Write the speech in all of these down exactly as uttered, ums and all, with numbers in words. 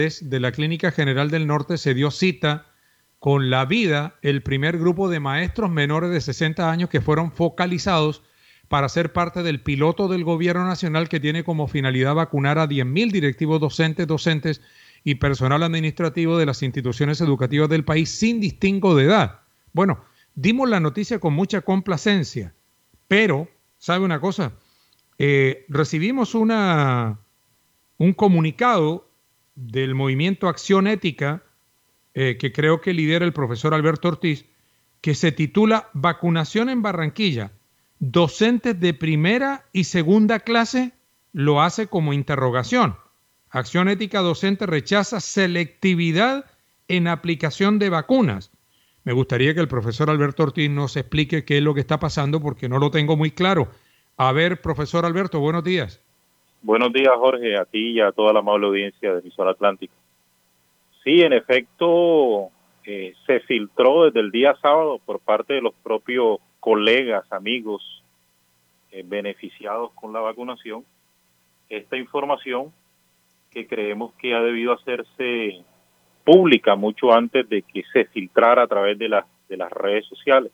de la Clínica General del Norte se dio cita con La Vida, el primer grupo de maestros menores de sesenta años que fueron focalizados para ser parte del piloto del gobierno nacional que tiene como finalidad vacunar a diez mil directivos docentes, docentes y personal administrativo de las instituciones educativas del país sin distingo de edad. Bueno, dimos la noticia con mucha complacencia, pero, ¿sabe una cosa? Eh, recibimos una, un comunicado del movimiento Acción Ética, eh, que creo que lidera el profesor Alberto Ortiz, que se titula Vacunación en Barranquilla. Docentes de primera y segunda clase lo hace como interrogación. Acción Ética Docente rechaza selectividad en aplicación de vacunas. Me gustaría que el profesor Alberto Ortiz nos explique qué es lo que está pasando porque no lo tengo muy claro. A ver, profesor Alberto, buenos días. Buenos días, Jorge, a ti y a toda la amable audiencia de Emisora Atlántica. Sí, en efecto, eh, se filtró desde el día sábado por parte de los propios colegas, amigos eh, beneficiados con la vacunación, esta información que creemos que ha debido hacerse pública mucho antes de que se filtrara a través de, la, de las redes sociales.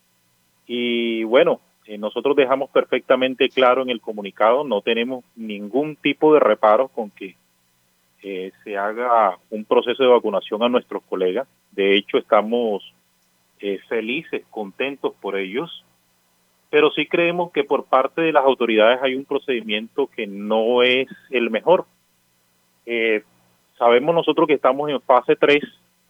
Y bueno, eh, nosotros dejamos perfectamente claro en el comunicado, no tenemos ningún tipo de reparos con que eh, se haga un proceso de vacunación a nuestros colegas. De hecho, estamos eh, felices, contentos por ellos, pero sí creemos que por parte de las autoridades hay un procedimiento que no es el mejor. Eh, sabemos nosotros que estamos en fase tres.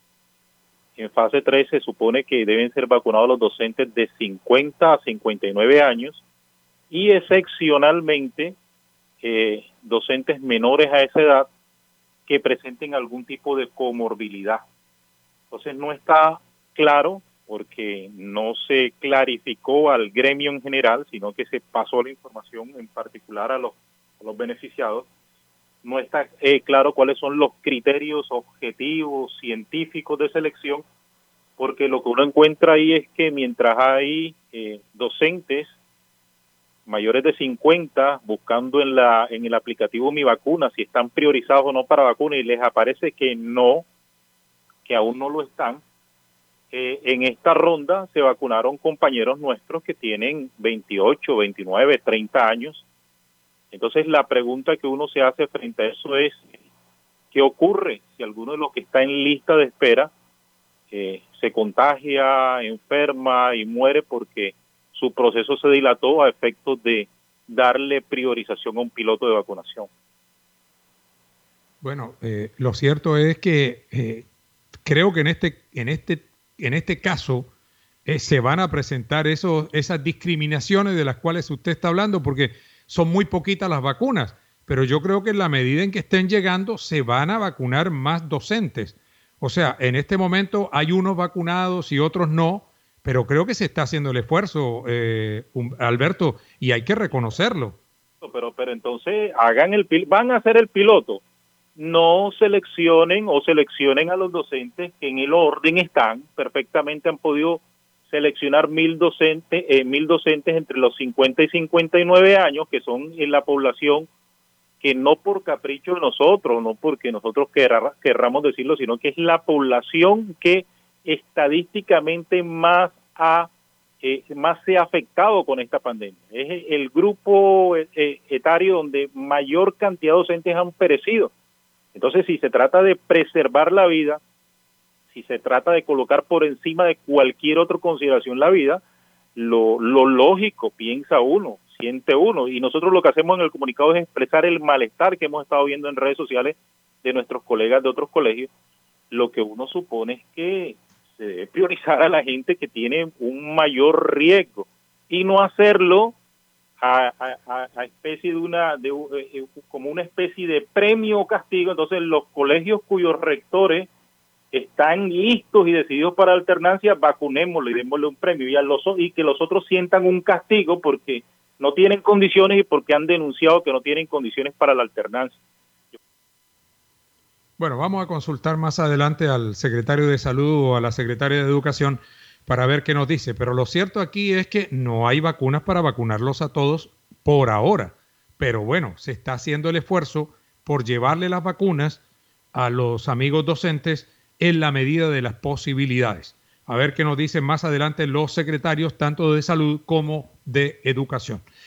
En fase tres se supone que deben ser vacunados los docentes de cincuenta a cincuenta y nueve años y excepcionalmente eh, docentes menores a esa edad que presenten algún tipo de comorbilidad. Entonces no está claro porque no se clarificó al gremio en general, sino que se pasó la información en particular a los, a los beneficiados. No está eh, claro cuáles son los criterios objetivos científicos de selección, porque lo que uno encuentra ahí es que mientras hay eh, docentes mayores de cincuenta buscando en la en el aplicativo Mi Vacuna si están priorizados o no para vacuna y les aparece que no, que aún no lo están, eh, en esta ronda se vacunaron compañeros nuestros que tienen veintiocho, veintinueve, treinta años. Entonces la pregunta que uno se hace frente a eso es, ¿qué ocurre si alguno de los que está en lista de espera eh, se contagia, enferma y muere porque su proceso se dilató a efectos de darle priorización a un piloto de vacunación? Bueno, eh, lo cierto es que eh, creo que en este, en este, en este caso eh, se van a presentar esos, esas discriminaciones de las cuales usted está hablando, porque son muy poquitas las vacunas, pero yo creo que en la medida en que estén llegando se van a vacunar más docentes. O sea, en este momento hay unos vacunados y otros no, pero creo que se está haciendo el esfuerzo, eh, Alberto, y hay que reconocerlo. Pero, pero entonces hagan el pil van a hacer el piloto, no seleccionen o seleccionen a los docentes que en el orden están, perfectamente han podido seleccionar mil docentes, eh, mil docentes entre los cincuenta y cincuenta y nueve años, que son en la población que no por capricho de nosotros, no porque nosotros querrá, querramos decirlo, sino que es la población que estadísticamente más ha eh, más se ha afectado con esta pandemia. Es el grupo eh, etario donde mayor cantidad de docentes han perecido. Entonces, si se trata de preservar la vida, si se trata de colocar por encima de cualquier otra consideración la vida, lo, lo lógico, piensa uno, siente uno, y nosotros lo que hacemos en el comunicado es expresar el malestar que hemos estado viendo en redes sociales de nuestros colegas de otros colegios. Lo que uno supone es que se debe priorizar a la gente que tiene un mayor riesgo y no hacerlo a, a, a especie de una de, eh, como una especie de premio o castigo. Entonces los colegios cuyos rectores están listos y decididos para alternancia, vacunémosle y démosle un premio, y, a los, y que los otros sientan un castigo porque no tienen condiciones y porque han denunciado que no tienen condiciones para la alternancia. Bueno, vamos a consultar más adelante al secretario de Salud o a la secretaria de Educación para ver qué nos dice, pero lo cierto aquí es que no hay vacunas para vacunarlos a todos por ahora, pero bueno, se está haciendo el esfuerzo por llevarle las vacunas a los amigos docentes en la medida de las posibilidades. A ver qué nos dicen más adelante los secretarios tanto de salud como de educación.